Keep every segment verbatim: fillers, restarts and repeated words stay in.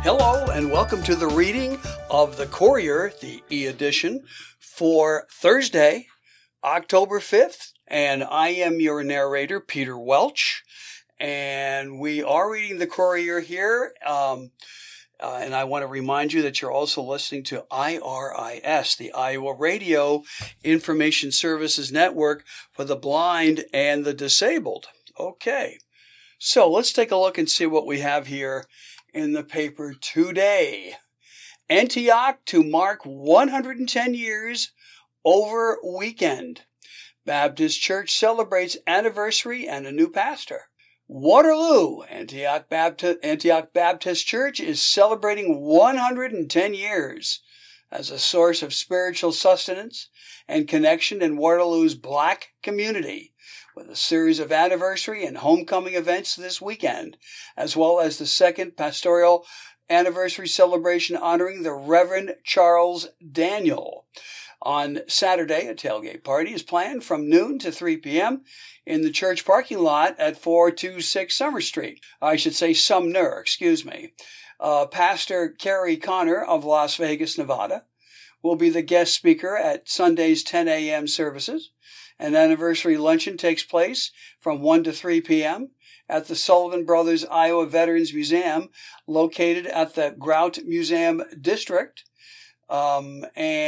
Hello and welcome to the reading of the Courier, the e-edition, for Thursday, October fifth. And I am your narrator, Peter Welch. And we are reading the Courier here. Um, uh, and I want to remind you that you're also listening to I R I S, the Iowa Radio Information Services Network for the blind and the disabled. Okay, so let's take a look and see what we have here in the paper today. Antioch to mark one hundred ten years over weekend. Baptist Church celebrates anniversary and a new pastor. Waterloo, Antioch Baptist, Antioch Baptist Church is celebrating one hundred ten years as a source of spiritual sustenance and connection in Waterloo's Black community, with a series of anniversary and homecoming events this weekend, as well as the second pastoral anniversary celebration honoring the Reverend Charles Daniel. On Saturday, a tailgate party is planned from noon to three p.m. in the church parking lot at four two six Summer Street. I should say Sumner, excuse me. Uh, Pastor Kerry Connor of Las Vegas, Nevada, will be the guest speaker at Sunday's ten a.m. services. An anniversary luncheon takes place from one to three p.m. at the Sullivan Brothers Iowa Veterans Museum, located at the Grout Museum District. Um,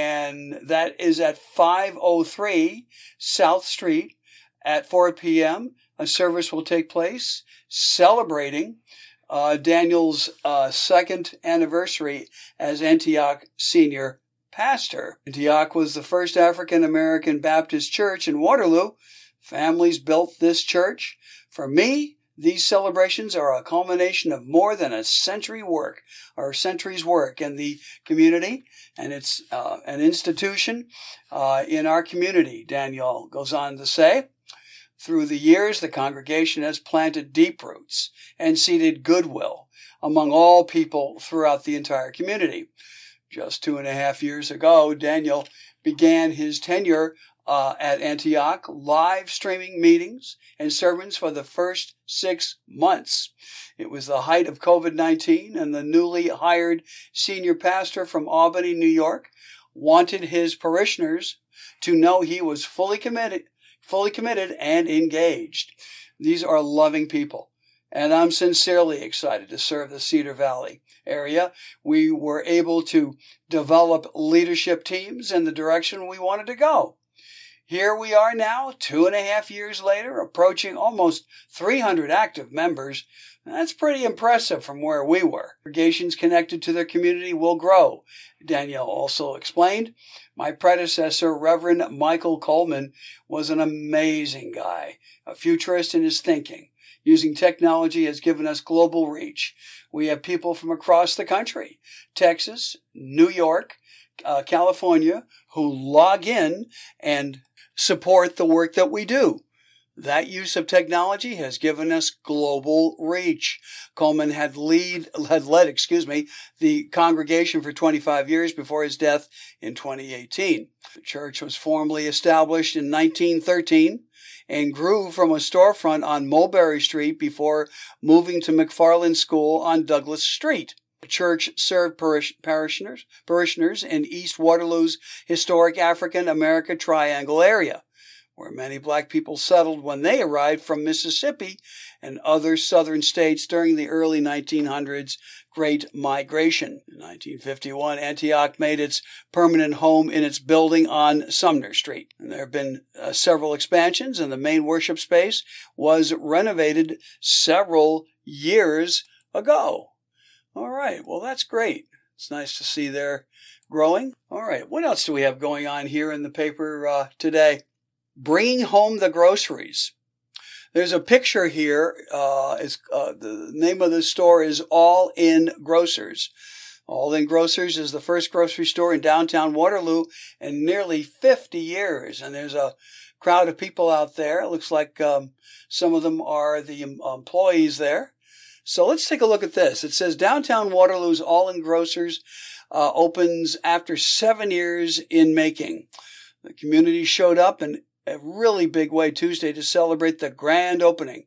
and that is at five oh three South Street at four p.m. A service will take place celebrating uh, Daniel's uh, second anniversary as Antioch Senior Pastor. Antioch was the first African-American Baptist church in Waterloo. Families built this church. For me, these celebrations are a culmination of more than a century work, or century's work in the community, and it's uh, an institution uh, in our community, Daniel goes on to say. Through the years, the congregation has planted deep roots and seeded goodwill among all people throughout the entire community. Just two and a half years ago, Daniel began his tenure uh, at Antioch, live streaming meetings and sermons for the first six months. It was the height of covid nineteen, and the newly hired senior pastor from Albany, New York, wanted his parishioners to know he was fully committed, fully committed and engaged. These are loving people, and I'm sincerely excited to serve the Cedar Valley area. We were able to develop leadership teams in the direction we wanted to go. Here we are now, two and a half years later, approaching almost three hundred active members. That's pretty impressive from where we were. Congregations connected to their community will grow, Danielle also explained. My predecessor, Reverend Michael Coleman, was an amazing guy, a futurist in his thinking. Using technology has given us global reach. We have people from across the country, Texas, New York, uh, California, who log in and support the work that we do. That use of technology has given us global reach. Coleman had lead had led, excuse me, the congregation for twenty-five years before his death in twenty eighteen. The church was formally established in nineteen thirteen and grew from a storefront on Mulberry Street before moving to McFarland School on Douglas Street. The church served parish, parishioners, parishioners in East Waterloo's historic African America Triangle area, where many black people settled when they arrived from Mississippi and other southern states during the early nineteen hundreds Great Migration. In nineteen fifty-one, Antioch made its permanent home in its building on Sumner Street. And there have been uh, several expansions, and the main worship space was renovated several years ago. All right, well, that's great. It's nice to see they're growing. All right, what else do we have going on here in the paper uh, today? Bringing home the groceries. There's a picture here. Uh, it's, uh, the name of the store is All In Grocers. All In Grocers is the first grocery store in downtown Waterloo in nearly fifty years. And there's a crowd of people out there. It looks like um, some of them are the employees there. So let's take a look at this. It says downtown Waterloo's All In Grocers uh, opens after seven years in making. The community showed up in a really big way Tuesday to celebrate the grand opening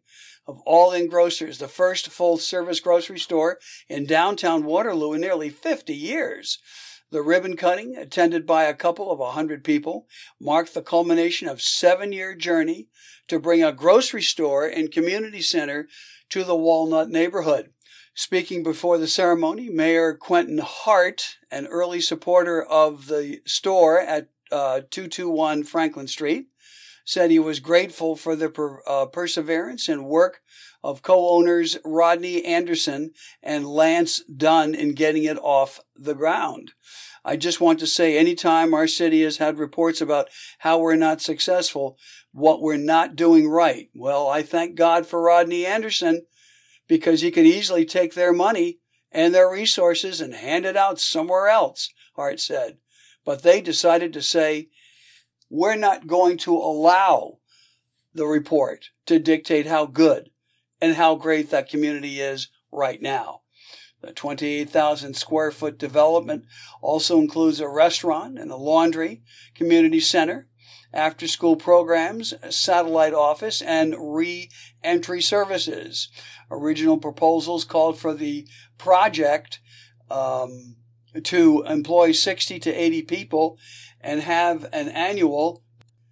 of All In Grocers, the first full-service grocery store in downtown Waterloo in nearly fifty years. The ribbon cutting, attended by a couple of one hundred people, marked the culmination of a seven-year journey to bring a grocery store and community center to the Walnut neighborhood. Speaking before the ceremony, Mayor Quentin Hart, an early supporter of the store at uh, two twenty-one Franklin Street, said he was grateful for the per, uh, perseverance and work of co-owners Rodney Anderson and Lance Dunn in getting it off the ground. I just want to say, anytime our city has had reports about how we're not successful, what we're not doing right, well, I thank God for Rodney Anderson, because he could easily take their money and their resources and hand it out somewhere else, Hart said. But they decided to say, we're not going to allow the report to dictate how good and how great that community is right now. The twenty-eight thousand square foot development also includes a restaurant and a laundry, community center, after-school programs, a satellite office, and re-entry services. Original proposals called for the project um, to employ sixty to eighty people and have an annual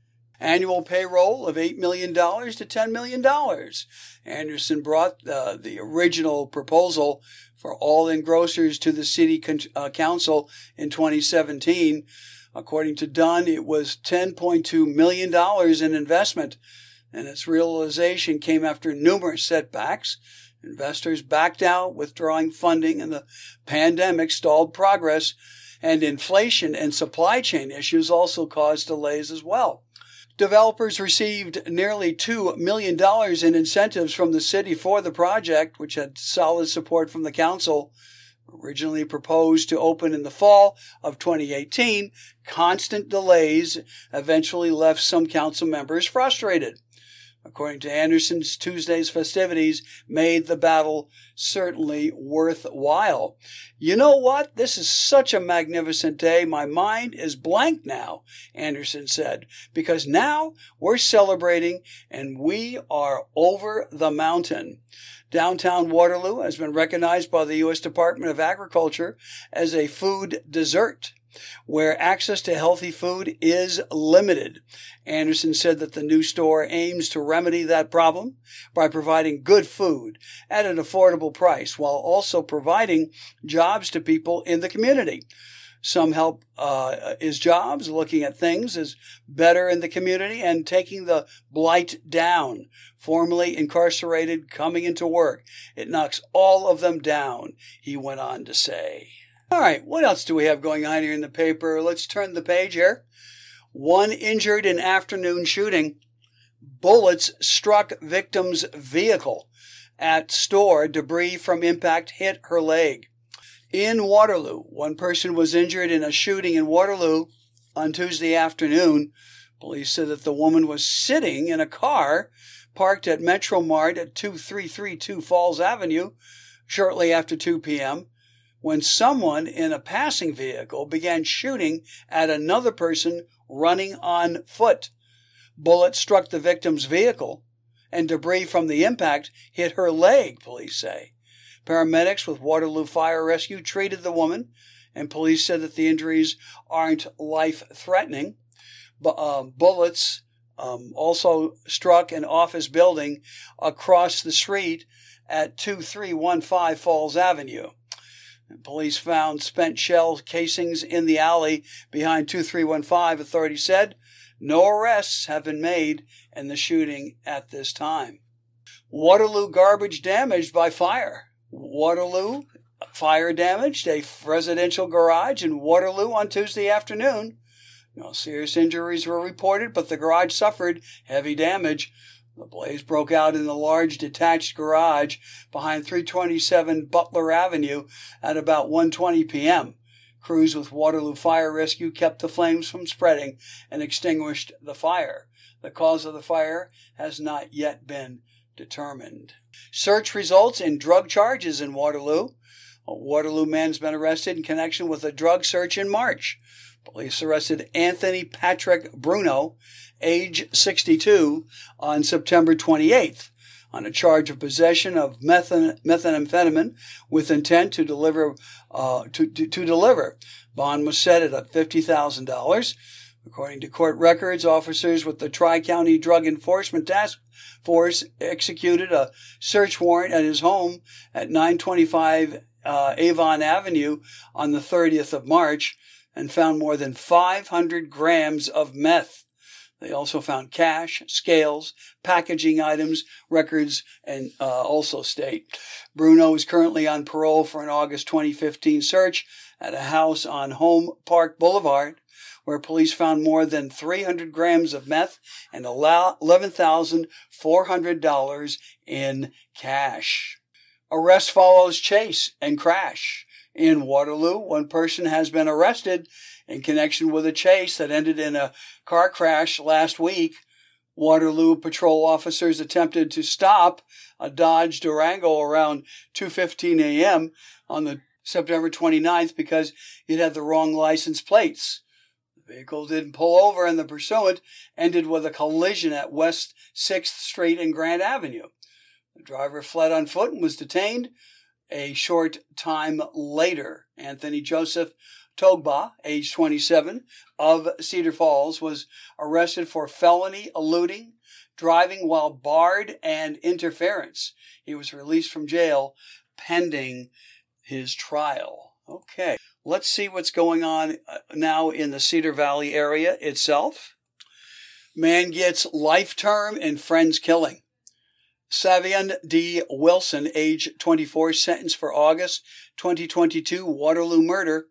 annual payroll of eight million dollars to ten million dollars. Anderson brought uh, the original proposal for All In Grocers to the City Con- uh, Council in twenty seventeen. According to Dunn, it was ten point two million dollars in investment, and its realization came after numerous setbacks. Investors backed out, withdrawing funding, and the pandemic stalled progress, and inflation and supply chain issues also caused delays as well. Developers received nearly two million dollars in incentives from the city for the project, which had solid support from the council. Originally proposed to open in the fall of twenty eighteen, constant delays eventually left some council members frustrated. According to Anderson's, Tuesday's festivities made the battle certainly worthwhile. You know what? This is such a magnificent day. My mind is blank now, Anderson said, because now we're celebrating and we are over the mountain. Downtown Waterloo has been recognized by the U S Department of Agriculture as a food dessert, where access to healthy food is limited. Anderson said that the new store aims to remedy that problem by providing good food at an affordable price while also providing jobs to people in the community. Some help uh, is jobs, looking at things as better in the community and taking the blight down. Formerly incarcerated, coming into work. It knocks all of them down, he went on to say. All right, what else do we have going on here in the paper? Let's turn the page here. One injured in afternoon shooting. Bullets struck victim's vehicle at store. Debris from impact hit her leg. In Waterloo, one person was injured in a shooting in Waterloo on Tuesday afternoon. Police said that the woman was sitting in a car parked at Metro Mart at two three three two Falls Avenue shortly after two p.m. when someone in a passing vehicle began shooting at another person running on foot. Bullets struck the victim's vehicle, and debris from the impact hit her leg, police say. Paramedics with Waterloo Fire Rescue treated the woman, and police said that the injuries aren't life-threatening. Bu- uh, bullets um, also struck an office building across the street at two three one five Falls Avenue. Police found spent shell casings in the alley behind two three one five, authorities said. No arrests have been made in the shooting at this time. Waterloo garbage damaged by fire. Waterloo fire damaged a residential garage in Waterloo on Tuesday afternoon. No serious injuries were reported, but the garage suffered heavy damage. The blaze broke out in the large detached garage behind three twenty-seven Butler Avenue at about one twenty p.m. Crews with Waterloo Fire Rescue kept the flames from spreading and extinguished the fire. The cause of the fire has not yet been determined. Search results in drug charges in Waterloo. A Waterloo man's been arrested in connection with a drug search in March. Police arrested Anthony Patrick Bruno, age sixty-two, on September twenty-eighth. on a charge of possession of methan- methamphetamine with intent to deliver. Uh, to, to, to deliver. Bond was set at fifty thousand dollars. According to court records, officers with the Tri-County Drug Enforcement Task Force executed a search warrant at his home at nine twenty-five uh, Avon Avenue on the thirtieth of March and found more than five hundred grams of meth. They also found cash, scales, packaging items, records, and uh, also state. Bruno is currently on parole for an August twenty fifteen search at a house on Home Park Boulevard, where police found more than three hundred grams of meth and eleven thousand four hundred dollars in cash. Arrest follows chase and crash. In Waterloo, one person has been arrested in connection with a chase that ended in a car crash last week. Waterloo patrol officers attempted to stop a Dodge Durango around two fifteen a.m. on the September twenty-ninth because it had the wrong license plates. The vehicle didn't pull over and the pursuit ended with a collision at West sixth Street and Grand Avenue. The driver fled on foot and was detained. A short time later, Anthony Joseph Togba, age twenty-seven, of Cedar Falls, was arrested for felony eluding, driving while barred, and interference. He was released from jail pending his trial. Okay, let's see what's going on now in the Cedar Valley area itself. Man gets life term in friend's killing. Savion D. Wilson, age twenty-four, sentenced for August twenty twenty-two Waterloo murder.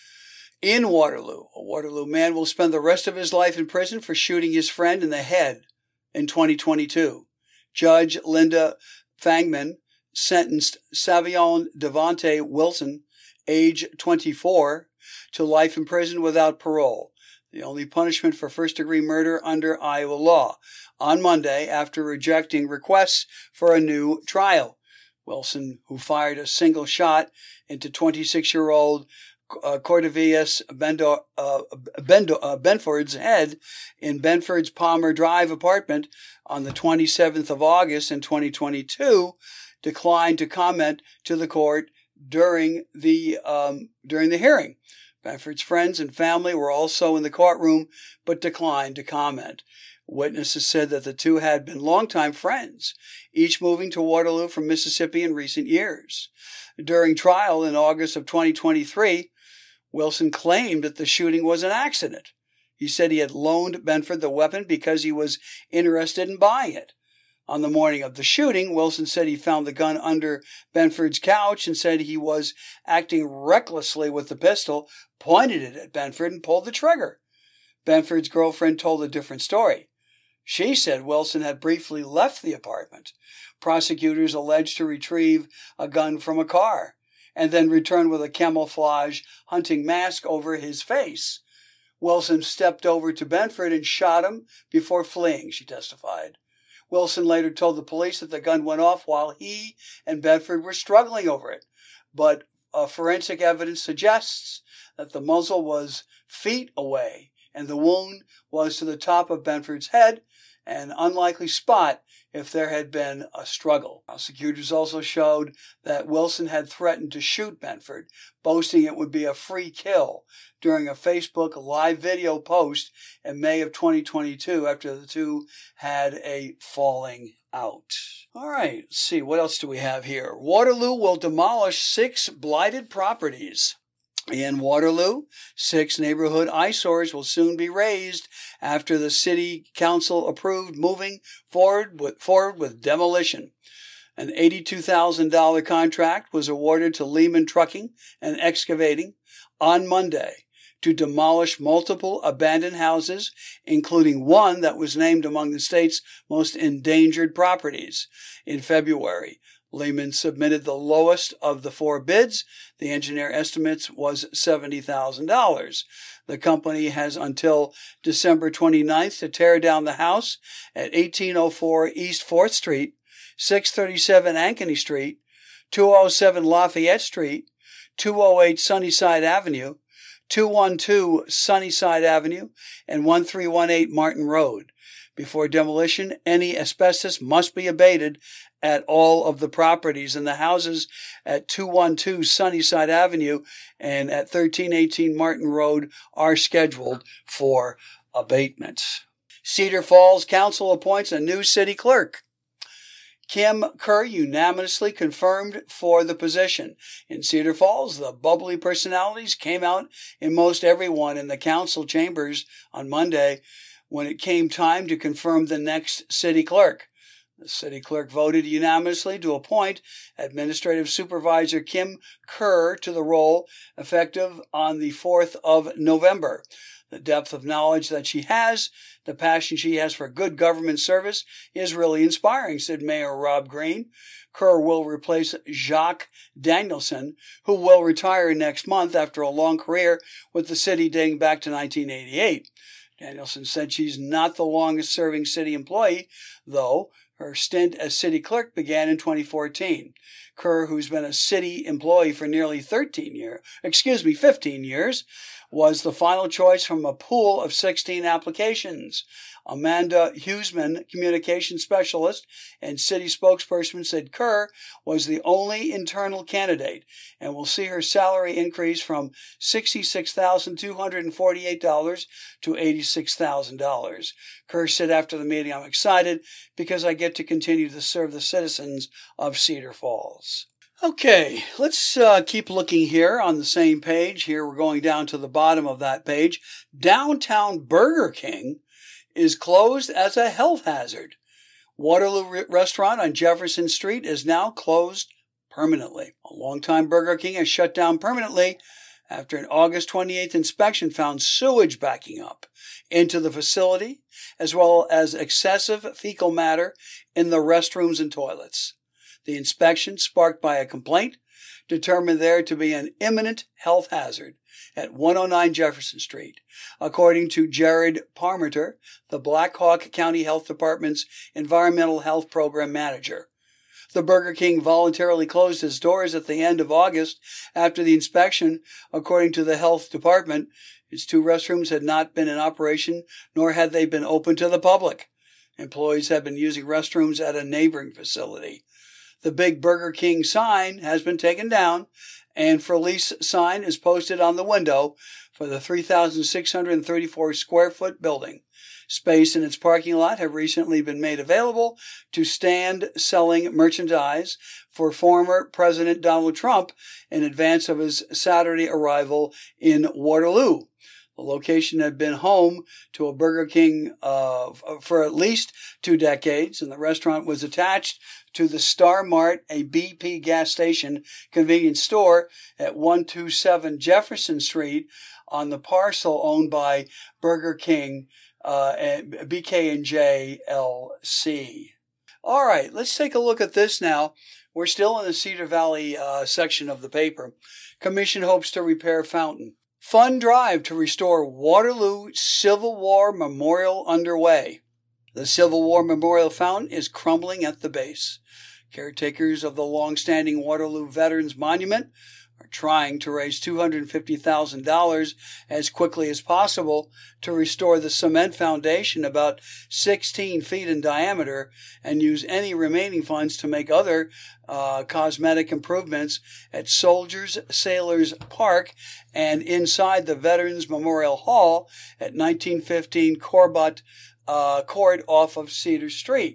In Waterloo, a Waterloo man will spend the rest of his life in prison for shooting his friend in the head in twenty twenty-two. Judge Linda Fangman sentenced Savion Devontae Wilson, age twenty-four, to life in prison without parole, the only punishment for first-degree murder under Iowa law, on Monday after rejecting requests for a new trial. Wilson, who fired a single shot into twenty-six-year-old uh, Cordevius Bendo, uh, Bendo, uh, Benford's head in Benford's Palmer Drive apartment on the twenty-seventh of August in twenty twenty-two, declined to comment to the court during the um, during the hearing. Benford's friends and family were also in the courtroom, but declined to comment. Witnesses said that the two had been longtime friends, each moving to Waterloo from Mississippi in recent years. During trial in August of twenty twenty-three, Wilson claimed that the shooting was an accident. He said he had loaned Benford the weapon because he was interested in buying it. On the morning of the shooting, Wilson said he found the gun under Benford's couch and said he was acting recklessly with the pistol, pointed it at Benford, and pulled the trigger. Benford's girlfriend told a different story. She said Wilson had briefly left the apartment. Prosecutors alleged to retrieve a gun from a car and then return with a camouflage hunting mask over his face. Wilson stepped over to Benford and shot him before fleeing, she testified. Wilson later told the police that the gun went off while he and Benford were struggling over it, but uh, forensic evidence suggests that the muzzle was feet away and the wound was to the top of Benford's head, an unlikely spot if there had been a struggle. Prosecutors also showed that Wilson had threatened to shoot Benford, boasting it would be a free kill during a Facebook live video post in May of twenty twenty-two after the two had a falling out. All right, let's see, what else do we have here? Waterloo will demolish six blighted properties. In Waterloo, six neighborhood eyesores will soon be razed after the city council approved moving forward with, forward with demolition. An eighty-two thousand dollars contract was awarded to Lehman Trucking and Excavating on Monday to demolish multiple abandoned houses, including one that was named among the state's most endangered properties. In February, Lehman submitted the lowest of the four bids. The engineer estimates was seventy thousand dollars. The company has until December twenty-ninth to tear down the house at eighteen oh four East fourth Street, six thirty-seven Ankeny Street, two oh seven Lafayette Street, two oh eight Sunnyside Avenue, two twelve Sunnyside Avenue, and thirteen eighteen Martin Road. Before demolition, any asbestos must be abated at all of the properties, and the houses at two twelve Sunnyside Avenue and at thirteen eighteen Martin Road are scheduled for abatement. Cedar Falls Council appoints a new city clerk. Kim Kerr unanimously confirmed for the position. In Cedar Falls, the bubbly personalities came out in most everyone in the council chambers on Monday when it came time to confirm the next city clerk. The city clerk voted unanimously to appoint Administrative Supervisor Kim Kerr to the role effective on the fourth of November. The depth of knowledge that she has, the passion she has for good government service is really inspiring, said Mayor Rob Green. Kerr will replace Jacques Danielson, who will retire next month after a long career with the city dating back to nineteen eighty-eight. Danielson said she's not the longest-serving city employee, though. Her stint as city clerk began in twenty fourteen. Kerr, who's been a city employee for nearly thirteen years, excuse me, fifteen years, was the final choice from a pool of sixteen applications. Amanda Huseman, communications specialist and city spokesperson, said Kerr was the only internal candidate and will see her salary increase from sixty-six thousand two hundred forty-eight dollars to eighty-six thousand dollars. Kerr said after the meeting, "I'm excited because I get to continue to serve the citizens of Cedar Falls." Okay, let's uh, keep looking here on the same page. Here we're going down to the bottom of that page. Downtown Burger King is closed as a health hazard. Waterloo re- Restaurant on Jefferson Street is now closed permanently. A longtime Burger King is shut down permanently after an August twenty-eighth inspection found sewage backing up into the facility, as well as excessive fecal matter in the restrooms and toilets. The inspection, sparked by a complaint, determined there to be an imminent health hazard at one oh nine Jefferson Street, according to Jared Parmenter, the Black Hawk County Health Department's Environmental Health Program Manager. The Burger King voluntarily closed its doors at the end of August after the inspection, according to the health department. Its two restrooms had not been in operation, nor had they been open to the public. Employees had been using restrooms at a neighboring facility. The big Burger King sign has been taken down, and for lease sign is posted on the window for the three thousand six hundred thirty-four square foot building. Space in its parking lot have recently been made available to stand selling merchandise for former President Donald Trump in advance of his Saturday arrival in Waterloo. The location had been home to a Burger King uh, for at least two decades, and the restaurant was attached to the Star Mart, a B P gas station convenience store at one twenty-seven Jefferson Street on the parcel owned by Burger King uh, and B K and J L C. All right, let's take a look at this now. We're still in the Cedar Valley uh, section of the paper. Commission hopes to repair fountain. Fund drive to restore Waterloo Civil War Memorial underway. The Civil War Memorial Fountain is crumbling at the base. Caretakers of the long-standing Waterloo Veterans Monument are trying to raise two hundred fifty thousand dollars as quickly as possible to restore the cement foundation about sixteen feet in diameter and use any remaining funds to make other uh, cosmetic improvements at Soldiers Sailors Park and inside the Veterans Memorial Hall at nineteen fifteen Corbett uh, Court off of Cedar Street.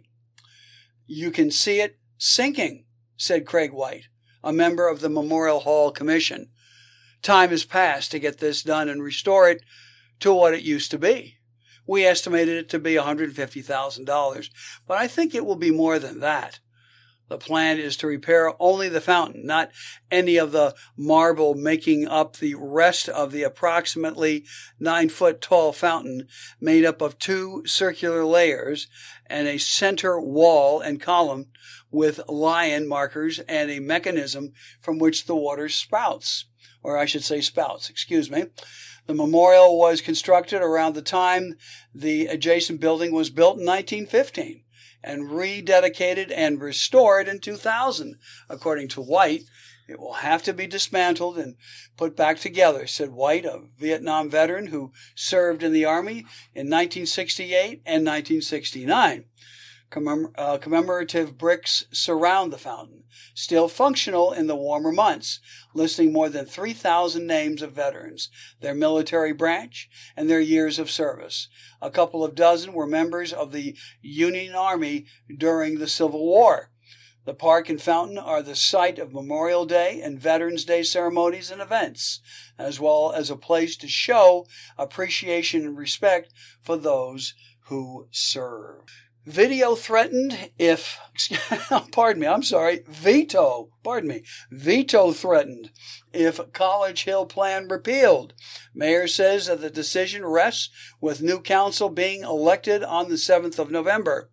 You can see it sinking, said Craig White, a member of the Memorial Hall Commission. Time has passed to get this done and restore it to what it used to be. We estimated it to be one hundred fifty thousand dollars, but I think it will be more than that. The plan is to repair only the fountain, not any of the marble making up the rest of the approximately nine-foot tall fountain made up of two circular layers and a center wall and column with lion markers and a mechanism from which the water spouts, or I should say spouts, excuse me. The memorial was constructed around the time the adjacent building was built in nineteen fifteen. And rededicated and restored in two thousand, according to White. It will have to be dismantled and put back together, said White, a Vietnam veteran who served in the Army in nineteen sixty-eight and nineteen sixty-nine. Commem- uh, commemorative bricks surround the fountain, still functional in the warmer months, listing more than three thousand names of veterans, their military branch, and their years of service. A couple of dozen were members of the Union Army during the Civil War. The park and fountain are the site of Memorial Day and Veterans Day ceremonies and events, as well as a place to show appreciation and respect for those who serve. Video threatened if, pardon me, I'm sorry, veto, pardon me, veto threatened if College Hill plan repealed. Mayor says that the decision rests with new council being elected on the seventh of November.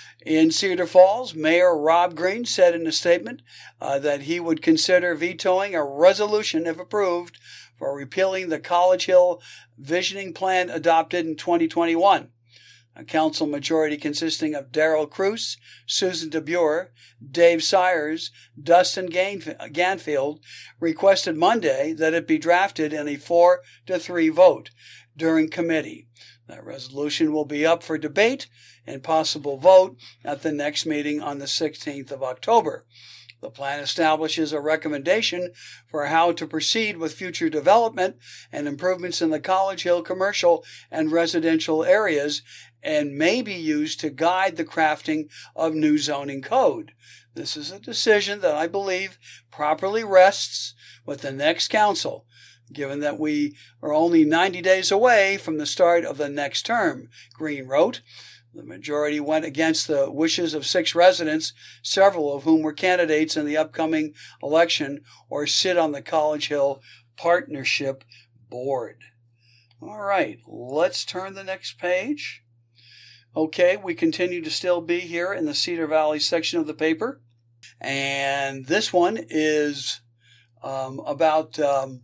In Cedar Falls, Mayor Rob Green said in a statement uh, that he would consider vetoing a resolution, if approved, for repealing the College Hill visioning plan adopted in twenty twenty-one. A council majority consisting of Darrell Cruz, Susan DeBure, Dave Sires, Dustin Ganfield requested Monday that it be drafted in a four to three vote during committee. That resolution will be up for debate and possible vote at the next meeting on the sixteenth of October. The plan establishes a recommendation for how to proceed with future development and improvements in the College Hill commercial and residential areas and may be used to guide the crafting of new zoning code. This is a decision that I believe properly rests with the next council, given that we are only ninety days away from the start of the next term, Green wrote. The majority went against the wishes of six residents, several of whom were candidates in the upcoming election or sit on the College Hill Partnership Board. All right, let's turn the next page. Okay, we continue to still be here in the Cedar Valley section of the paper. And this one is um, about um,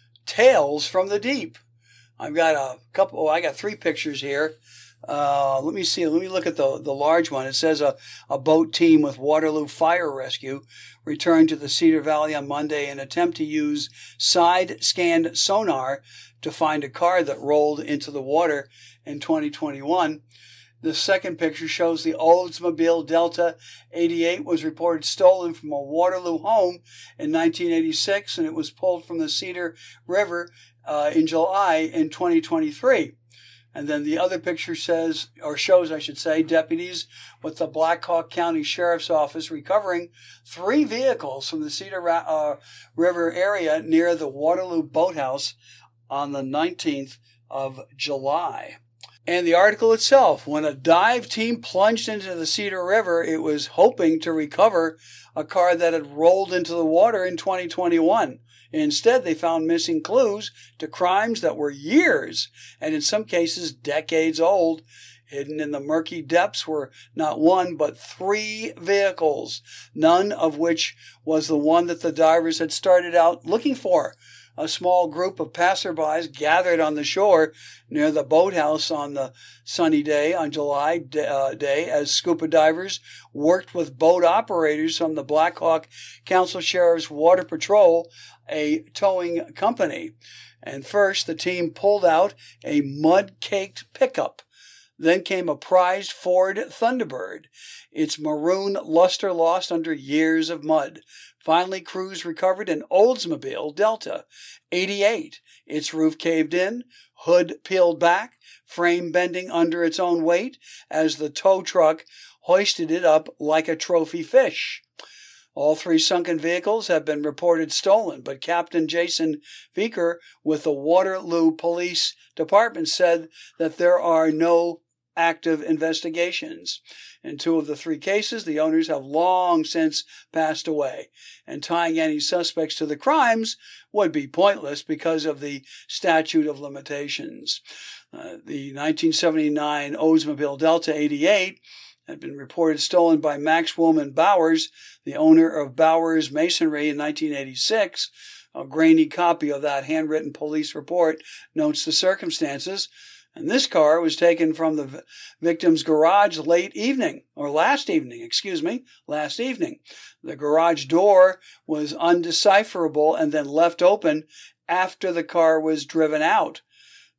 Tales from the Deep. I've got a couple, oh, I got three pictures here. Uh, let me see. Let me look at the, the large one. It says a, a boat team with Waterloo Fire Rescue returned to the Cedar Valley on Monday in an attempt to use side-scanned sonar to find a car that rolled into the water in twenty twenty-one. The second picture shows the Oldsmobile Delta eighty-eight was reported stolen from a Waterloo home in nineteen eighty-six, and it was pulled from the Cedar River uh, in July in twenty twenty-three. And then the other picture says, or shows, I should say, deputies with the Black Hawk County Sheriff's Office recovering three vehicles from the Cedar uh, River area near the Waterloo Boathouse on the nineteenth of July. And the article itself, when a dive team plunged into the Cedar River, it was hoping to recover a car that had rolled into the water in twenty twenty-one. Instead, they found missing clues to crimes that were years, and in some cases decades old. Hidden in the murky depths were not one, but three vehicles, none of which was the one that the divers had started out looking for. A small group of passerbys gathered on the shore near the boathouse on the sunny day on July uh, day as scuba divers worked with boat operators from the Black Hawk Council Sheriff's Water Patrol, a towing company. And first, the team pulled out a mud-caked pickup. Then came a prized Ford Thunderbird, its maroon luster lost under years of mud. Finally, crews recovered an Oldsmobile Delta eighty-eight. Its roof caved in, hood peeled back, frame bending under its own weight as the tow truck hoisted it up like a trophy fish. All three sunken vehicles have been reported stolen, but Captain Jason Feaker with the Waterloo Police Department said that there are no active investigations. In two of the three cases, the owners have long since passed away, and tying any suspects to the crimes would be pointless because of the statute of limitations. Uh, the nineteen seventy-nine Oldsmobile Delta eighty-eight had been reported stolen by Max Woolman Bowers, the owner of Bowers Masonry, in nineteen eighty-six. A grainy copy of that handwritten police report notes the circumstances. And this car was taken from the victim's garage late evening, or last evening, excuse me, last evening. The garage door was undecipherable and then left open after the car was driven out.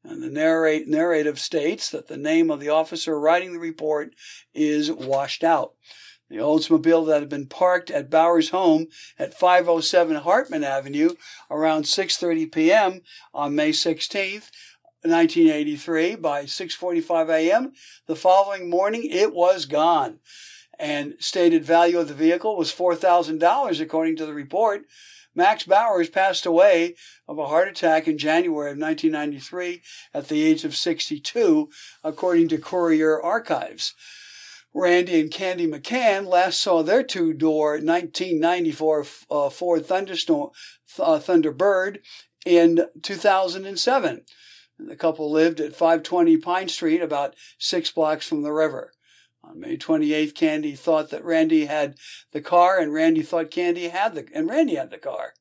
And the narrate, narrative states that the name of the officer writing the report is washed out. The Oldsmobile that had been parked at Bowers' home at five oh seven Hartman Avenue around six thirty p.m. on May sixteenth, nineteen eighty-three, by six forty-five a.m. the following morning, it was gone. And stated value of the vehicle was four thousand dollars, according to the report. Max Bowers passed away of a heart attack in January of nineteen ninety-three at the age of sixty-two, according to Courier Archives. Randy and Candy McCann last saw their two-door nineteen ninety-four uh, Ford Thunderstorm, uh, Thunderbird in two thousand seven. The couple lived at five twenty Pine Street, about six blocks from the river. On May twenty-eighth, Candy thought that Randy had the car, and Randy thought Candy had the, and Randy had the car.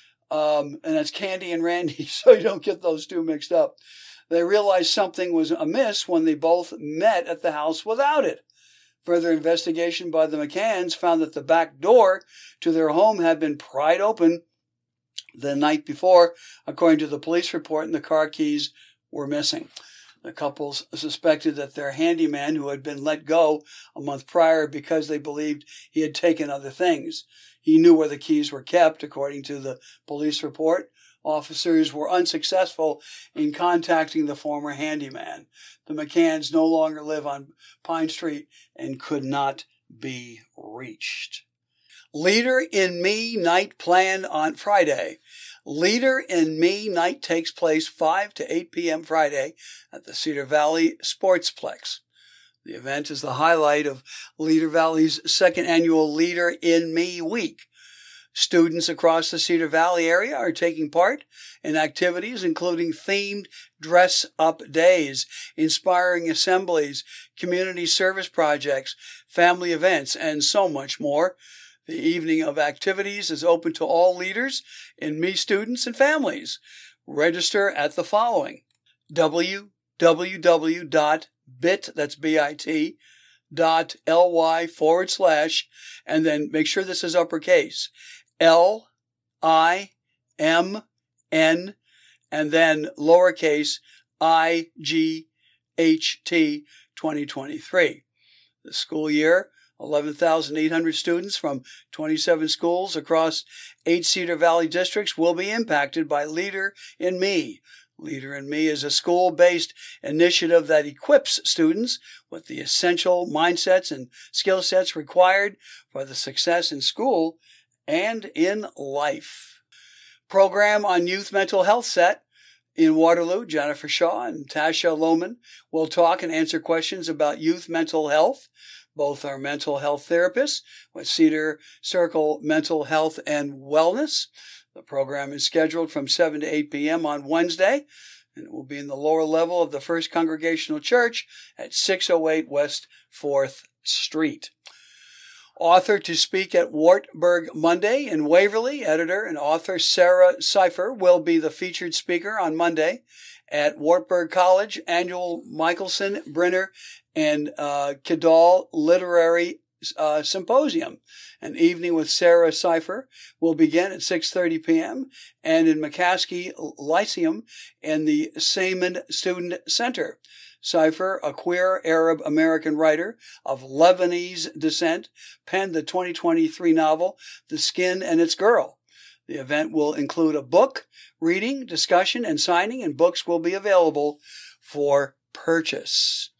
Um, and that's Candy and Randy, so you don't get those two mixed up. They realized something was amiss when they both met at the house without it. Further investigation by the McCanns found that the back door to their home had been pried open the night before, according to the police report, and the car keys were missing. The couple suspected that their handyman, who had been let go a month prior because they believed he had taken other things. He knew where the keys were kept, according to the police report. Officers were unsuccessful in contacting the former handyman. The McCanns no longer live on Pine Street and could not be reached. Leader in Me night planned on Friday. Leader in Me night takes place five to eight p.m. Friday at the Cedar Valley Sportsplex. The event is the highlight of Cedar Valley's second annual Leader in Me week. Students across the Cedar Valley area are taking part in activities including themed dress-up days, inspiring assemblies, community service projects, family events, and so much more. The evening of activities is open to all Leaders in Me students and families. Register at the following: www.bit, that's B-I-T, dot L-Y forward slash, and then make sure this is uppercase, L I M N, and then lowercase I G H T twenty twenty-three. The school year, eleven thousand eight hundred students from twenty-seven schools across eight Cedar Valley districts will be impacted by Leader in Me. Leader in Me is a school-based initiative that equips students with the essential mindsets and skill sets required for the success in school and in life. Program on youth mental health set. In Waterloo, Jennifer Shaw and Tasha Lohman will talk and answer questions about youth mental health. Both are mental health therapists with Cedar Circle Mental Health and Wellness. The program is scheduled from seven to eight p.m. on Wednesday, and it will be in the lower level of the First Congregational Church at six oh eight West fourth Street. Author to speak at Wartburg Monday in Waverly, editor and author Sarah Cipher will be the featured speaker on Monday at Wartburg College annual Michelson, Brenner, and uh, Kidal Literary uh, Symposium. An evening with Sarah Cipher will begin at six thirty p.m. and in McCaskey Lyceum in the Seaman Student Center. Cipher, a queer Arab-American writer of Lebanese descent, penned the twenty twenty-three novel The Skin and Its Girl. The event will include a book, reading, discussion, and signing, and books will be available for purchase.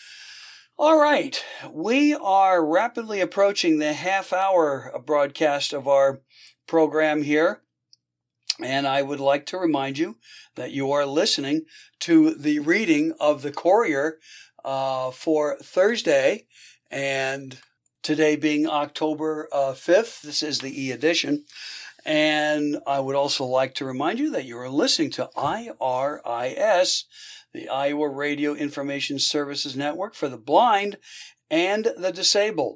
All right, we are rapidly approaching the half-hour broadcast of our program here. And I would like to remind you that you are listening to the reading of the Courier uh, for Thursday, and today being October uh, fifth, this is the e-edition. And I would also like to remind you that you are listening to I R I S, the Iowa Radio Information Services Network for the blind and the disabled.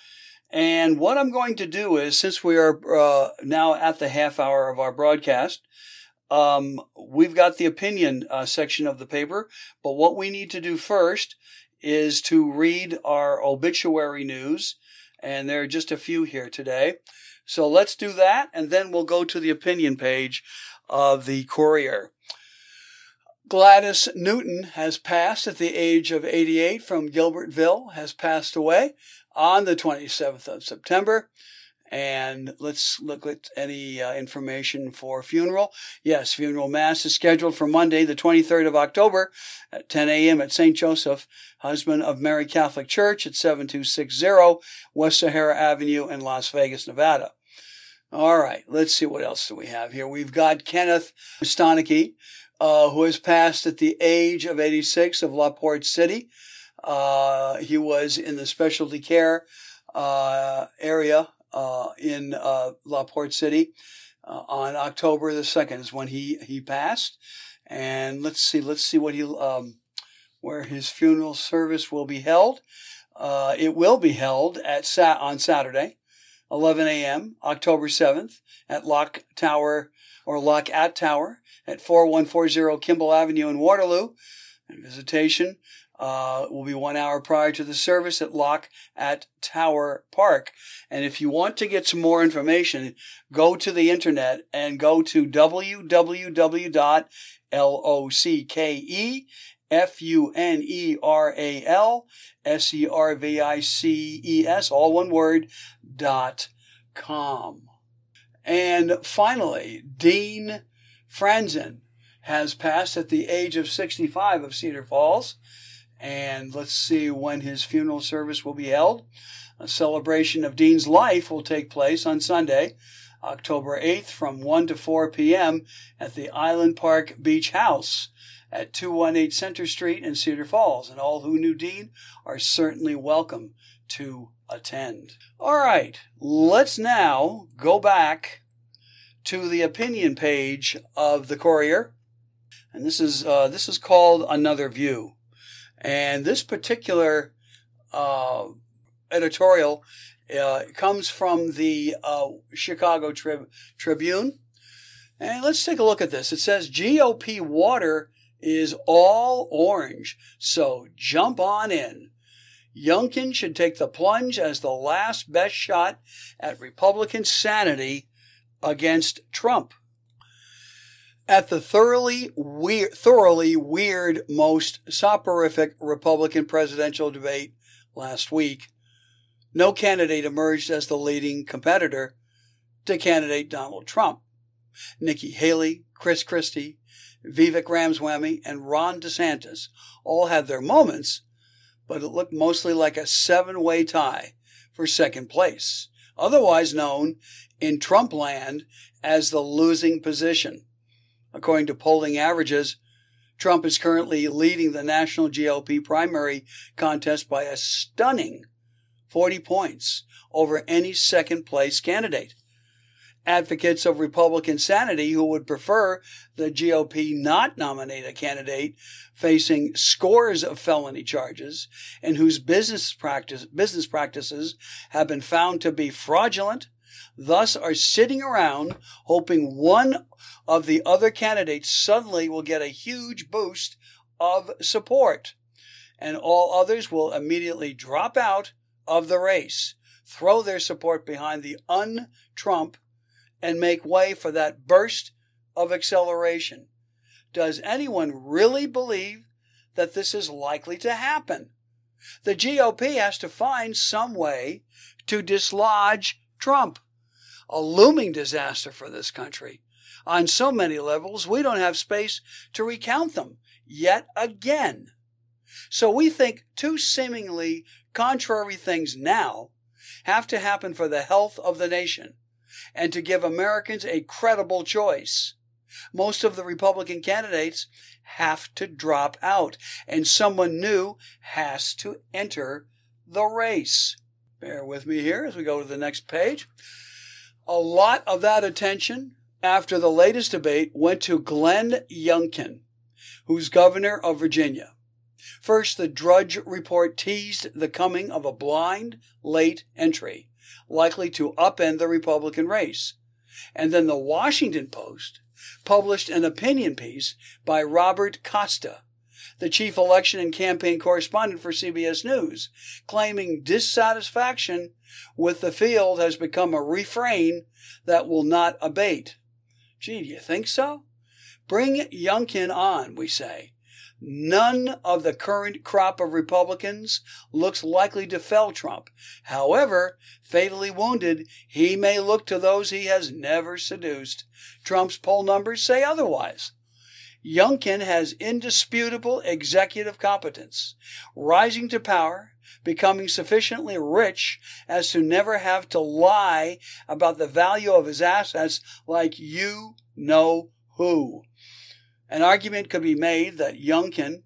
And what I'm going to do is, since we are uh, now at the half hour of our broadcast, um, we've got the opinion uh, section of the paper. But what we need to do first is to read our obituary news. And there are just a few here today. So let's do that, and then we'll go to the opinion page of the Courier. Gladys Newton has passed at the age of eighty-eight from Gilbertville, has passed away on the twenty-seventh of September. And let's look at any uh, information for funeral. Yes, funeral mass is scheduled for Monday, the twenty-third of October at ten a.m. at Saint Joseph, Husband of Mary Catholic Church at seventy-two sixty West Sahara Avenue in Las Vegas, Nevada. All right, let's see what else do we have here. We've got Kenneth Stonicky, uh, who has passed at the age of eighty-six of La Porte City. Uh, he was in the specialty care uh, area Uh, in uh, La Porte City uh, on October the second is when he, he passed. And let's see, let's see what he, um, where his funeral service will be held. Uh, it will be held at Sa- on Saturday, eleven a.m., October seventh, at Lock Tower or Lock at Tower at forty-one forty Kimball Avenue in Waterloo. And visitation Uh, will be one hour prior to the service at Lock at Tower Park. And if you want to get some more information, go to the internet and go to w w w dot lockfuneral all one word, dot com. And finally, Dean Franzen has passed at the age of sixty-five of Cedar Falls. And let's see when his funeral service will be held. A celebration of Dean's life will take place on Sunday, October eighth from one to four p.m. at the Island Park Beach House at two eighteen Center Street in Cedar Falls. And all who knew Dean are certainly welcome to attend. All right, let's now go back to the opinion page of the Courier. And this is uh, this is called Another View. And this particular uh, editorial uh, comes from the uh, Chicago Trib- Tribune. And let's take a look at this. It says G O P water is all orange, so jump on in. Youngkin should take the plunge as the last best shot at Republican sanity against Trump. At the thoroughly weird, thoroughly weird, most soporific Republican presidential debate last week, no candidate emerged as the leading competitor to candidate Donald Trump. Nikki Haley, Chris Christie, Vivek Ramaswamy, and Ron DeSantis all had their moments, but it looked mostly like a seven-way tie for second place, otherwise known in Trump land as the losing position. According to polling averages, Trump is currently leading the national G O P primary contest by a stunning forty points over any second-place candidate. Advocates of Republican sanity who would prefer the G O P not nominate a candidate facing scores of felony charges and whose business practice, business practices have been found to be fraudulent, thus are sitting around hoping one of the other candidates suddenly will get a huge boost of support, and all others will immediately drop out of the race, throw their support behind the un-Trump, and make way for that burst of acceleration. Does anyone really believe that this is likely to happen? The G O P has to find some way to dislodge Trump. A looming disaster for this country. On so many levels, we don't have space to recount them yet again. So we think two seemingly contrary things now have to happen for the health of the nation and to give Americans a credible choice. Most of the Republican candidates have to drop out, and someone new has to enter the race. Bear with me here as we go to the next page. A lot of that attention after the latest debate went to Glenn Youngkin, who's governor of Virginia. First, the Drudge Report teased the coming of a blind, late entry, likely to upend the Republican race. And then the Washington Post published an opinion piece by Robert Costa, the chief election and campaign correspondent for C B S News, claiming dissatisfaction with the field has become a refrain that will not abate. Gee, do you think so? Bring Youngkin on, we say. None of the current crop of Republicans looks likely to fell Trump. However, fatally wounded, he may look to those he has never seduced. Trump's poll numbers say otherwise. Youngkin has indisputable executive competence, rising to power, becoming sufficiently rich as to never have to lie about the value of his assets like you know who. An argument could be made that Youngkin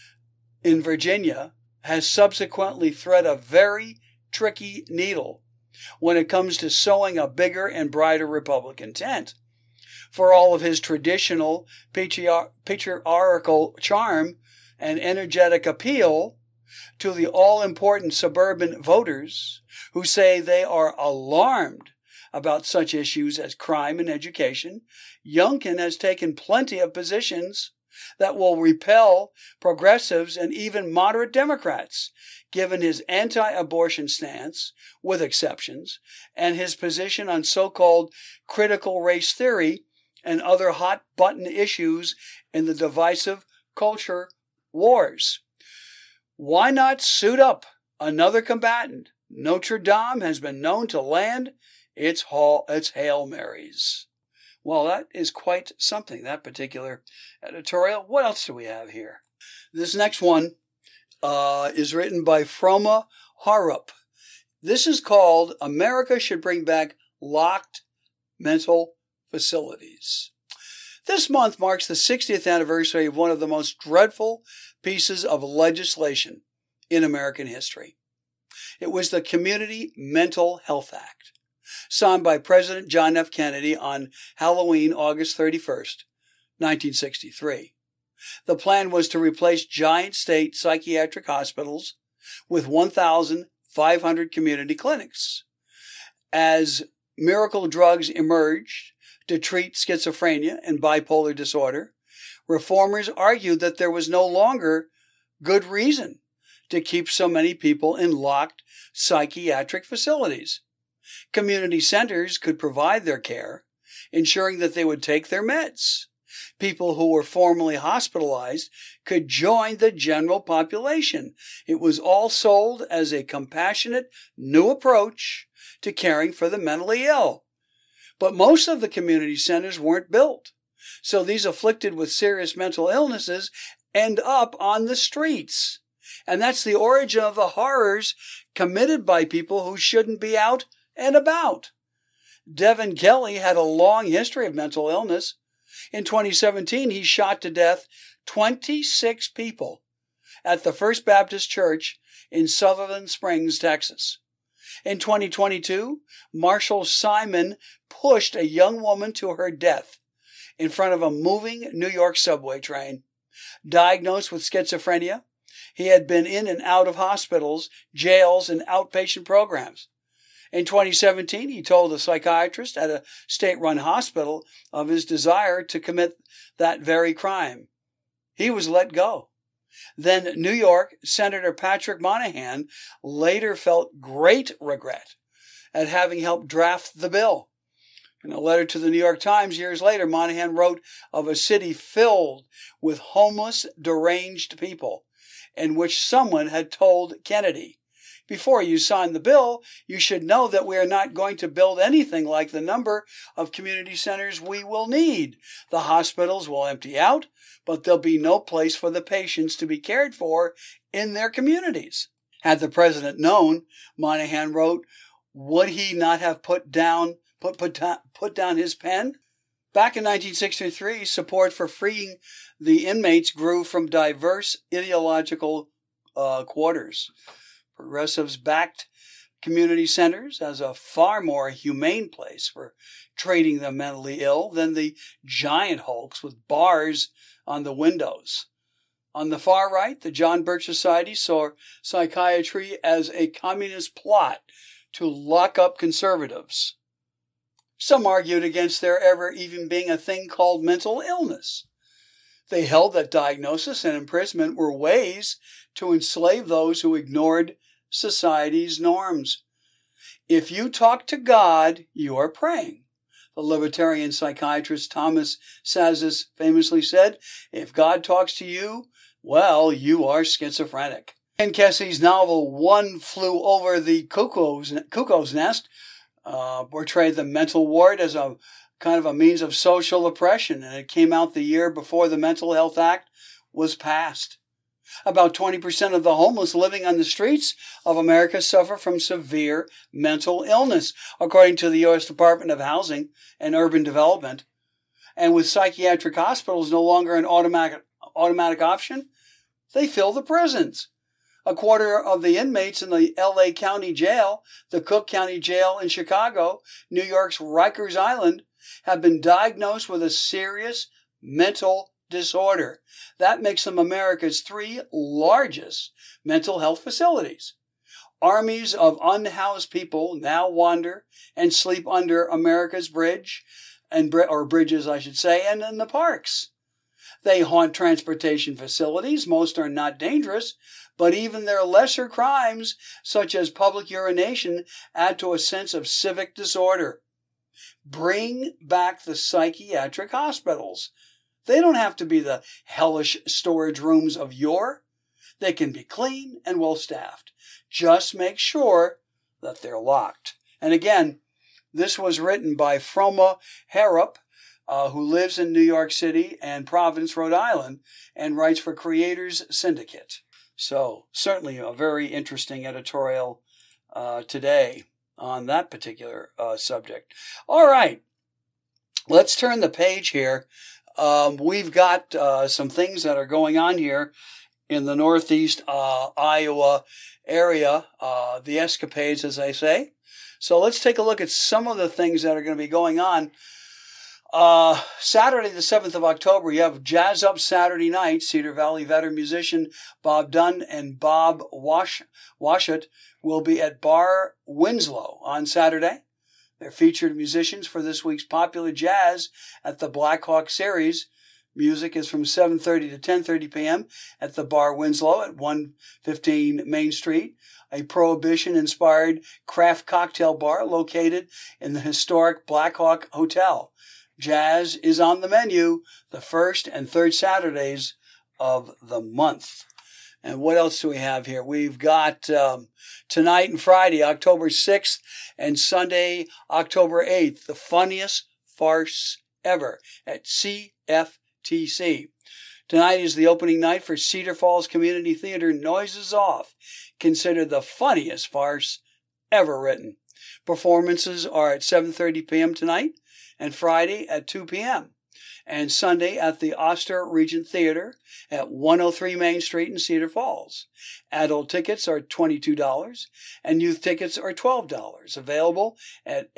in Virginia has subsequently thread a very tricky needle when it comes to sewing a bigger and brighter Republican tent. For all of his traditional patriar- patriarchal charm and energetic appeal to the all-important suburban voters who say they are alarmed about such issues as crime and education, Youngkin has taken plenty of positions that will repel progressives and even moderate Democrats, given his anti-abortion stance, with exceptions, and his position on so-called critical race theory and other hot-button issues in the divisive culture wars. Why not suit up another combatant? Notre Dame has been known to land its, haul, its Hail Marys. Well, that is quite something, that particular editorial. What else do we have here? This next one uh, is written by Froma Harup. This is called America Should Bring Back Locked Mental Facilities. This month marks the sixtieth anniversary of one of the most dreadful pieces of legislation in American history. It was the Community Mental Health Act, signed by President John F. Kennedy on Halloween, August thirty-first, nineteen sixty-three. The plan was to replace giant state psychiatric hospitals with one thousand five hundred community clinics. As miracle drugs emerged to treat schizophrenia and bipolar disorder, reformers argued that there was no longer good reason to keep so many people in locked psychiatric facilities. Community centers could provide their care, ensuring that they would take their meds. People who were formerly hospitalized could join the general population. It was all sold as a compassionate new approach to caring for the mentally ill. But most of the community centers weren't built, so these afflicted with serious mental illnesses end up on the streets. And that's the origin of the horrors committed by people who shouldn't be out and about. Devin Kelly had a long history of mental illness. In twenty seventeen, he shot to death twenty-six people at the First Baptist Church in Sutherland Springs, Texas. In twenty twenty-two, Marshall Simon pushed a young woman to her death in front of a moving New York subway train. Diagnosed with schizophrenia, he had been in and out of hospitals, jails, and outpatient programs. In twenty seventeen, he told a psychiatrist at a state-run hospital of his desire to commit that very crime. He was let go. Then New York Senator Patrick Moynihan later felt great regret at having helped draft the bill. In a letter to the New York Times years later, Moynihan wrote of a city filled with homeless, deranged people, in which someone had told Kennedy, "Before you sign the bill, you should know that we are not going to build anything like the number of community centers we will need. The hospitals will empty out, but there'll be no place for the patients to be cared for in their communities." Had the president known, Moynihan wrote, would he not have put down put, put, put down his pen? Back in nineteen sixty-three, support for freeing the inmates grew from diverse ideological uh, quarters. Progressives backed community centers as a far more humane place for treating the mentally ill than the giant hulks with bars on the windows. On the far right, the John Birch Society saw psychiatry as a communist plot to lock up conservatives. Some argued against there ever even being a thing called mental illness. They held that diagnosis and imprisonment were ways to enslave those who ignored society's norms. If you talk to God, you are praying. The libertarian psychiatrist Thomas Sazis famously said, "If God talks to you, well, you are schizophrenic." In Kesey's novel, One Flew Over the Cuckoo's, Cuckoo's Nest, uh, portrayed the mental ward as a kind of a means of social oppression, and it came out the year before the Mental Health Act was passed. About twenty percent of the homeless living on the streets of America suffer from severe mental illness, according to the U S Department of Housing and Urban Development. And with psychiatric hospitals no longer an automatic, automatic option, they fill the prisons. A quarter of the inmates in the L A County Jail, the Cook County Jail in Chicago, New York's Rikers Island, have been diagnosed with a serious mental disorder. That makes them America's three largest mental health facilities. Armies of unhoused people now wander and sleep under America's bridge, and or bridges, I should say, and in the parks. They haunt transportation facilities. Most are not dangerous, but even their lesser crimes, such as public urination, add to a sense of civic disorder. Bring back the psychiatric hospitals. They don't have to be the hellish storage rooms of yore. They can be clean and well-staffed. Just make sure that they're locked. And again, this was written by Froma Harrop, uh, who lives in New York City and Providence, Rhode Island, and writes for Creators Syndicate. So, certainly a very interesting editorial uh, today on that particular uh, subject. All right, let's turn the page here. Um, we've got uh, some things that are going on here in the northeast uh, Iowa area, uh, the escapades, as I say. So let's take a look at some of the things that are going to be going on. Uh, Saturday, the seventh of October, you have Jazz Up Saturday Night. Cedar Valley veteran musician Bob Dunn and Bob Wash- Washut will be at Bar Winslow on Saturday. They're featured musicians for this week's popular jazz at the Blackhawk Series. Music is from seven thirty to ten thirty p.m. at the Bar Winslow at one fifteen Main Street, a Prohibition-inspired craft cocktail bar located in the historic Blackhawk Hotel. Jazz is on the menu the first and third Saturdays of the month. And what else do we have here? We've got um, tonight and Friday, October sixth, and Sunday, October eighth, the funniest farce ever at C F T C. Tonight is the opening night for Cedar Falls Community Theater Noises Off, considered the funniest farce ever written. Performances are at seven thirty p.m. tonight and Friday at two p.m. and Sunday at the Oster Regent Theater at one oh three Main Street in Cedar Falls. Adult tickets are twenty-two dollars and youth tickets are twelve dollars. Available at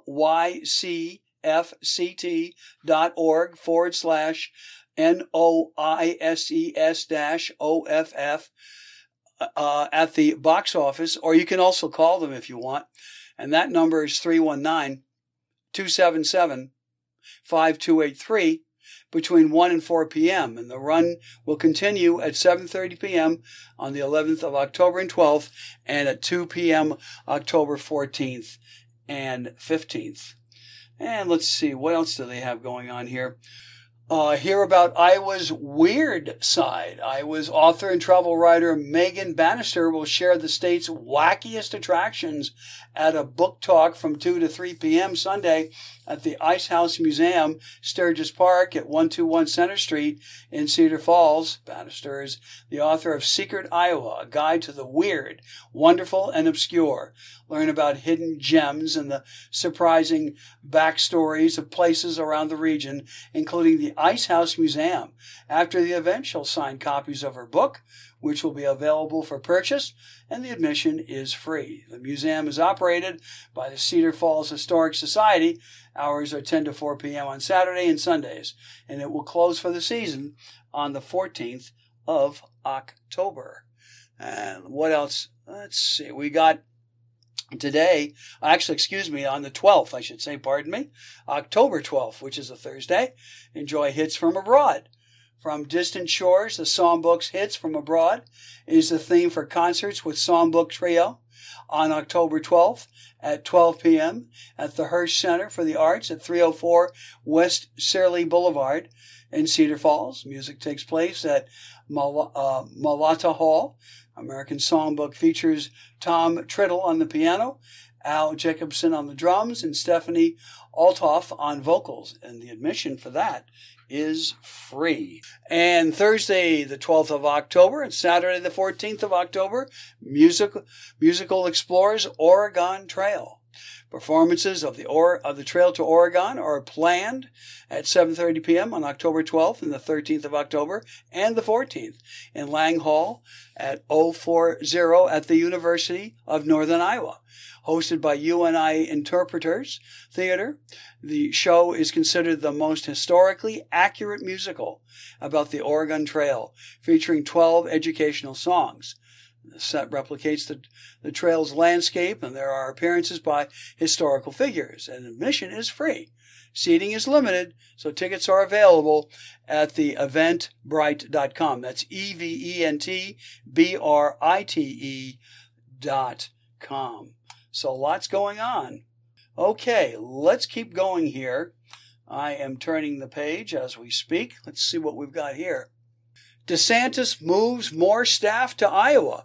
mycfct.org forward slash N-O-I-S-E-S dash O-F-F uh, at the box office, or you can also call them if you want. And that number is three one nine, two seven seven, five two eight three between one and four p.m. And the run will continue at seven thirty p.m. on the eleventh of October and twelfth, and at two p.m. October fourteenth and fifteenth. And let's see, what else do they have going on here? Uh, hear about Iowa's weird side. Iowa's author and travel writer Megan Bannister will share the state's wackiest attractions at a book talk from two to three p.m. Sunday at the Ice House Museum, Sturgis Park at one twenty-one Center Street in Cedar Falls. Bannister is the author of Secret Iowa, a guide to the weird, wonderful, and obscure. Learn about hidden gems and the surprising backstories of places around the region, including the Ice House Museum. After the event, she'll sign copies of her book, which will be available for purchase, and the admission is free. The museum is operated by the Cedar Falls Historic Society. Hours are ten to four p.m. on Saturday and Sundays, and it will close for the season on the fourteenth of October. And what else? Let's see. We got today, actually, excuse me, on the twelfth, I should say, pardon me, October twelfth, which is a Thursday. Enjoy Hits from Abroad. From Distant Shores, the Songbook's Hits from Abroad is the theme for concerts with Songbook Trio on October twelfth at twelve p.m. at the Hirsch Center for the Arts at three oh four West Searly Boulevard in Cedar Falls. Music takes place at Mal- uh, Malata Hall. American Songbook features Tom Triddle on the piano, Al Jacobson on the drums, and Stephanie Althoff on vocals. And the admission for that is free. And Thursday, the twelfth of October, and Saturday, the fourteenth of October, music, Musical Explorers Oregon Trail. Performances of the or, of the Trail to Oregon are planned at seven thirty p.m. on October twelfth and the thirteenth of October and the fourteenth in Lang Hall at oh four oh at the University of Northern Iowa. Hosted by U N I Interpreters Theater, the show is considered the most historically accurate musical about the Oregon Trail, featuring twelve educational songs. The set replicates the, the trail's landscape, and there are appearances by historical figures, and admission is free. Seating is limited, so tickets are available at the eventbrite dot com. That's E V E N T B R I T E dot com. So lots going on. Okay, let's keep going here. I am turning the page as we speak. Let's see what we've got here. DeSantis moves more staff to Iowa.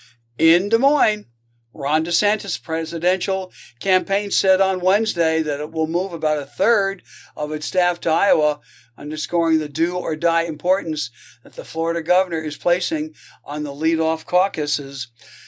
In Des Moines, Ron DeSantis' presidential campaign said on Wednesday that it will move about a third of its staff to Iowa, underscoring the do-or-die importance that the Florida governor is placing on the lead-off caucuses.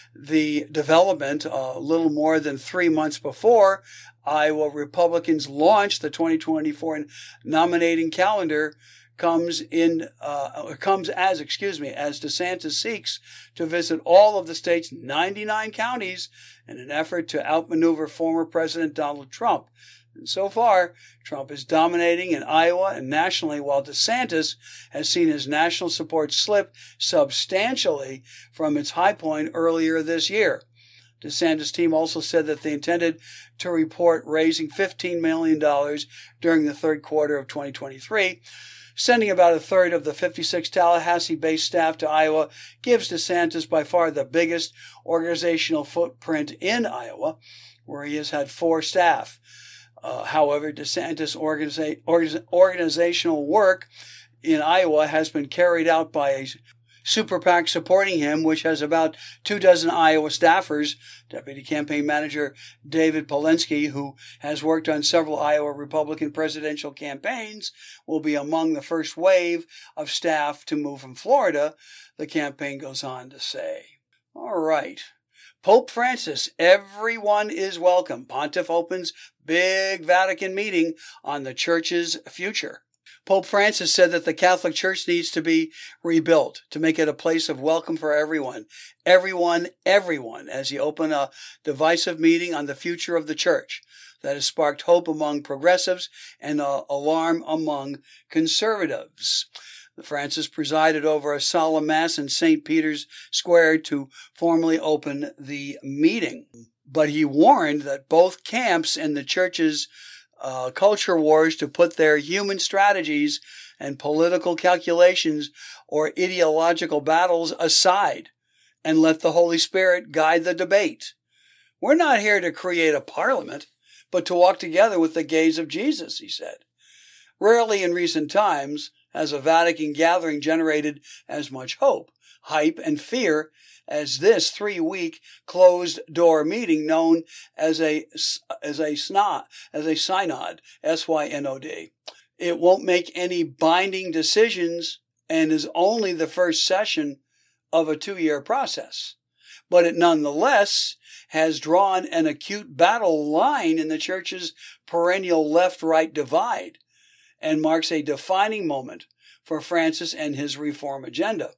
The development, a uh, little more than three months before Iowa Republicans launched the twenty twenty-four nominating calendar, comes in uh, comes as excuse me as DeSantis seeks to visit all of the state's ninety-nine counties in an effort to outmaneuver former President Donald Trump. And so far, Trump is dominating in Iowa and nationally, while DeSantis has seen his national support slip substantially from its high point earlier this year. DeSantis' team also said that they intended to report raising fifteen million dollars during the third quarter of twenty twenty-three. Sending about a third of the fifty-six Tallahassee-based staff to Iowa gives DeSantis by far the biggest organizational footprint in Iowa, where he has had four staff. Uh, however, DeSantis' organiza- organiz- organizational work in Iowa has been carried out by a super PAC supporting him, which has about two dozen Iowa staffers. Deputy Campaign Manager David Polensky, who has worked on several Iowa Republican presidential campaigns, will be among the first wave of staff to move from Florida, the campaign goes on to say. All right. Pope Francis, everyone is welcome. Pontiff opens big Vatican meeting on the church's future. Pope Francis said that the Catholic Church needs to be rebuilt to make it a place of welcome for everyone. Everyone, everyone, as he opened a divisive meeting on the future of the Church that has sparked hope among progressives and uh, alarm among conservatives. Francis presided over a solemn mass in Saint Peter's Square to formally open the meeting. But he warned that both camps in the Church's Uh, culture wars to put their human strategies and political calculations or ideological battles aside and let the Holy Spirit guide the debate. We're not here to create a parliament, but to walk together with the gaze of Jesus, he said. Rarely in recent times has a Vatican gathering generated as much hope, hype, and fear as this three-week closed-door meeting known as a as a snod, as a synod, S Y N O D. It won't make any binding decisions and is only the first session of a two-year process. But it nonetheless has drawn an acute battle line in the Church's perennial left-right divide and marks a defining moment for Francis and his reform agenda.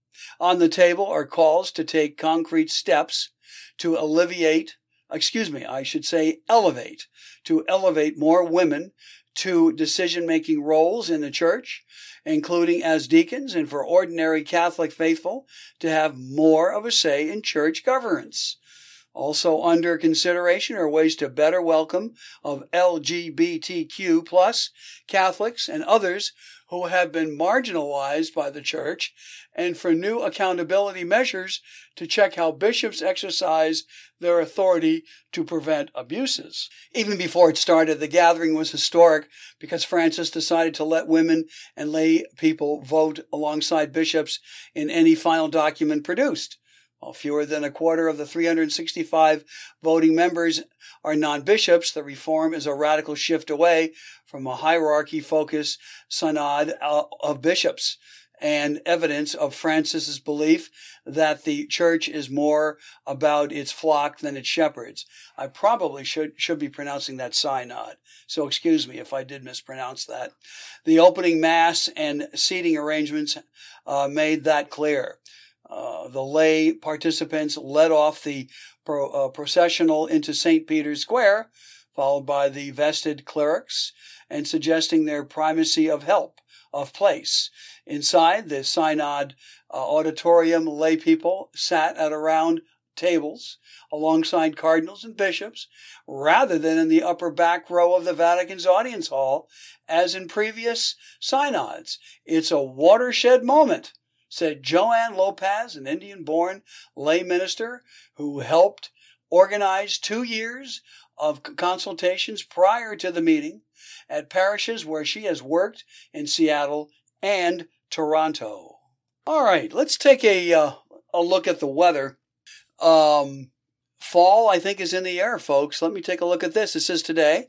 On the table are calls to take concrete steps to alleviate, excuse me, I should say elevate, to elevate more women to decision-making roles in the church, including as deacons, and for ordinary Catholic faithful to have more of a say in church governance. Also under consideration are ways to better welcome of L G B T Q plus Catholics and others who have been marginalized by the church, and for new accountability measures to check how bishops exercise their authority to prevent abuses. Even before it started, the gathering was historic because Francis decided to let women and lay people vote alongside bishops in any final document produced. While fewer than a quarter of the three hundred sixty-five voting members are non-bishops, the reform is a radical shift away from a hierarchy-focused synod of bishops and evidence of Francis's belief that the church is more about its flock than its shepherds. I probably should should be pronouncing that synod, so excuse me if I did mispronounce that. The opening mass and seating arrangements uh, made that clear. Uh, the lay participants led off the pro, uh, processional into Saint Peter's Square, followed by the vested clerics, and suggesting their primacy of help, of place. Inside the synod uh, auditorium, lay people sat at around tables alongside cardinals and bishops, rather than in the upper back row of the Vatican's audience hall, as in previous synods. It's a watershed moment, said Joanne Lopez, an Indian-born lay minister who helped organize two years of consultations prior to the meeting at parishes where she has worked in Seattle and Toronto. All right, let's take a uh, a look at the weather. Um, fall, I think, is in the air, folks. Let me take a look at this. It says today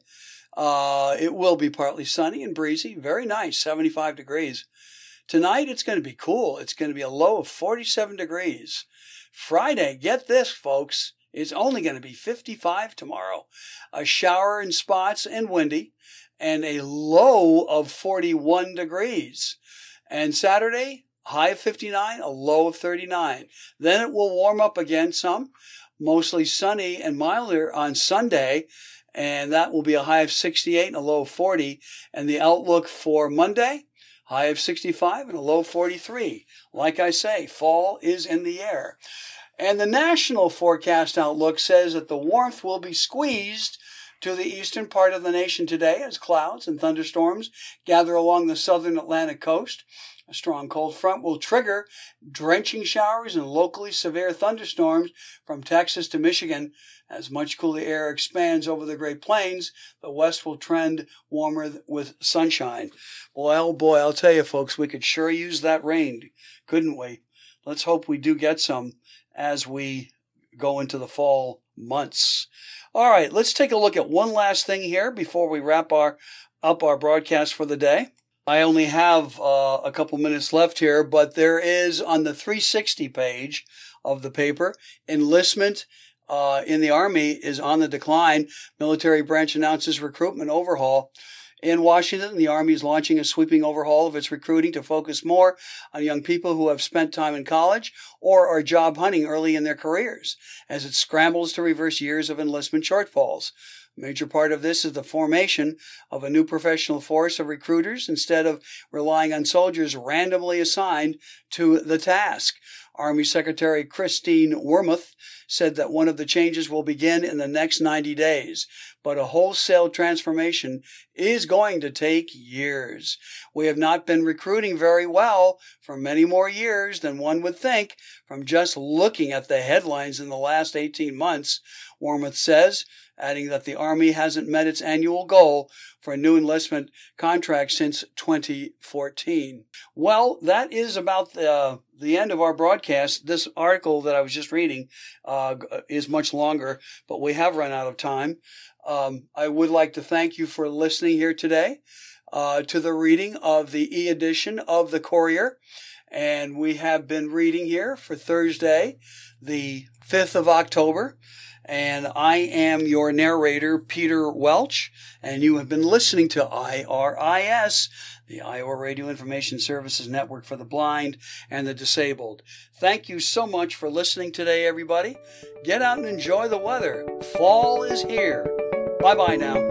uh, it will be partly sunny and breezy. Very nice, seventy-five degrees. Tonight, it's going to be cool. It's going to be a low of forty-seven degrees. Friday, get this, folks. It's only going to be fifty-five tomorrow. A shower in spots and windy, and a low of forty-one degrees. And Saturday, high of fifty-nine, a low of thirty-nine. Then it will warm up again some, mostly sunny and milder on Sunday, and that will be a high of sixty-eight and a low of forty. And the outlook for Monday, high of sixty-five and a low of forty-three. Like I say, fall is in the air. And the national forecast outlook says that the warmth will be squeezed to the eastern part of the nation today as clouds and thunderstorms gather along the southern Atlantic coast. A strong cold front will trigger drenching showers and locally severe thunderstorms from Texas to Michigan. As much cooler air expands over the Great Plains, the west will trend warmer with sunshine. Well, boy, I'll tell you, folks, we could sure use that rain, couldn't we? Let's hope we do get some as we go into the fall months. All right, let's take a look at one last thing here before we wrap our up our broadcast for the day. I only have uh, a couple minutes left here, but there is on the three sixty page of the paper, enlistment uh, in the Army is on the decline. Military branch announces recruitment overhaul. In Washington, the Army is launching a sweeping overhaul of its recruiting to focus more on young people who have spent time in college or are job hunting early in their careers, as it scrambles to reverse years of enlistment shortfalls. A major part of this is the formation of a new professional force of recruiters instead of relying on soldiers randomly assigned to the task. Army Secretary Christine Wormuth said that one of the changes will begin in the next ninety days, but a wholesale transformation is going to take years. We have not been recruiting very well for many more years than one would think from just looking at the headlines in the last eighteen months, Wormuth says, adding that the Army hasn't met its annual goal for a new enlistment contract since twenty fourteen. Well, that is about the, uh, the end of our broadcast. This article that I was just reading uh, is much longer, but we have run out of time. Um, I would like to thank you for listening here today uh, to the reading of the e-edition of the Courier. And we have been reading here for Thursday, the fifth of October. And I am your narrator, Peter Welch, and you have been listening to I R I S, the Iowa Radio Information Services Network for the Blind and the Disabled. Thank you so much for listening today, everybody. Get out and enjoy the weather. Fall is here. Bye-bye now.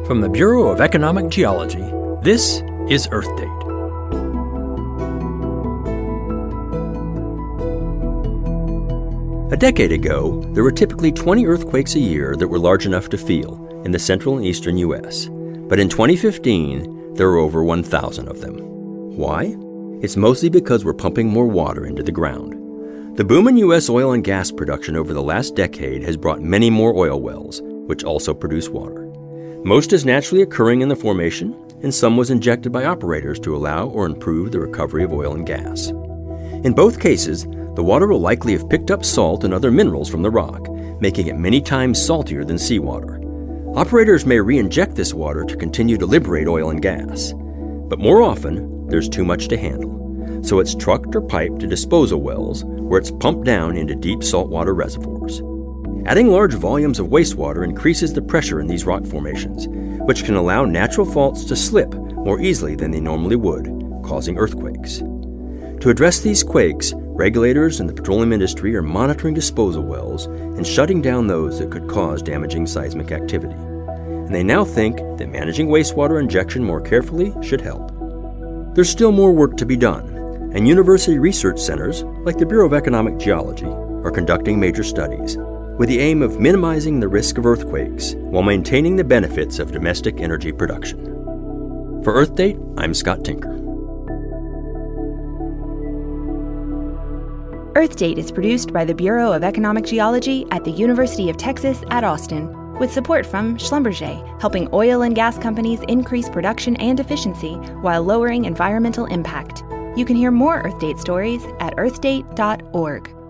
From the Bureau of Economic Geology, this is Earth Date. A decade ago, there were typically twenty earthquakes a year that were large enough to feel in the central and eastern U S. But in twenty fifteen, there were over one thousand of them. Why? It's mostly because we're pumping more water into the ground. The boom in U S oil and gas production over the last decade has brought many more oil wells, which also produce water. Most is naturally occurring in the formation, and some was injected by operators to allow or improve the recovery of oil and gas. In both cases, the water will likely have picked up salt and other minerals from the rock, making it many times saltier than seawater. Operators may re-inject this water to continue to liberate oil and gas. But more often, there's too much to handle, so it's trucked or piped to disposal wells where it's pumped down into deep saltwater reservoirs. Adding large volumes of wastewater increases the pressure in these rock formations, which can allow natural faults to slip more easily than they normally would, causing earthquakes. To address these quakes, regulators and the petroleum industry are monitoring disposal wells and shutting down those that could cause damaging seismic activity. And they now think that managing wastewater injection more carefully should help. There's still more work to be done, and university research centers, like the Bureau of Economic Geology, are conducting major studies with the aim of minimizing the risk of earthquakes while maintaining the benefits of domestic energy production. For Earth Date, I'm Scott Tinker. Earth Date is produced by the Bureau of Economic Geology at the University of Texas at Austin, with support from Schlumberger, helping oil and gas companies increase production and efficiency while lowering environmental impact. You can hear more Earth Date stories at earth date dot org.